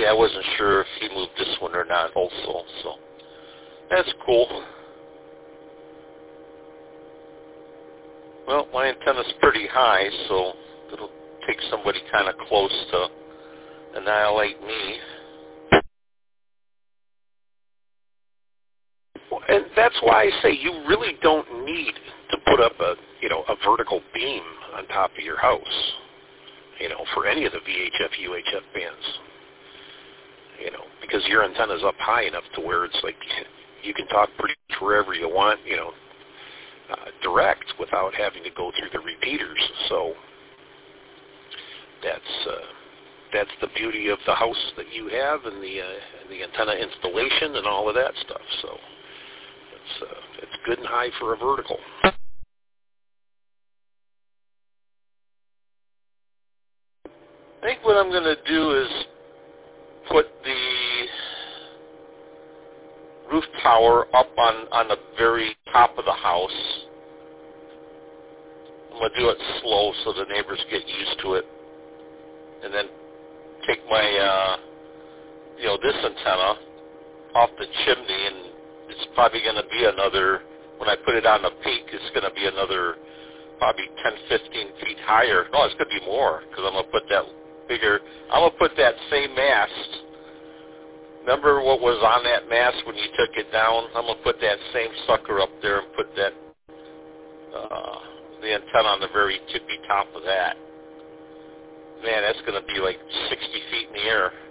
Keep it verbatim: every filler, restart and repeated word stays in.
I wasn't sure if he moved this one or not also, so that's cool. Well, my antenna's pretty high, so it'll take somebody kind of close to annihilate me. And that's why I say you really don't need to put up a, you know, a vertical beam on top of your house, you know, for any of the V H F, U H F bands, you know, because your antenna's up high enough to where it's like you can talk pretty much wherever you want, you know, uh, direct without having to go through the repeaters. So that's uh, that's the beauty of the house that you have and the uh, the antenna installation and all of that stuff. So it's uh, it's good and high for a vertical. I think what I'm going to do is put the roof tower up on, on the very top of the house. I'm going to do it slow so the neighbors get used to it. And then take my, uh, you know, this antenna off the chimney, and it's probably going to be another, when I put it on the peak, it's going to be another probably ten, fifteen feet higher. No, it's going to be more because I'm going to put that bigger, I'm going to put that same mast. Remember what was on that mast when you took it down? I'm going to put that same sucker up there and put that, uh, the antenna on the very tippy top of that. Man, that's going to be like sixty feet in the air.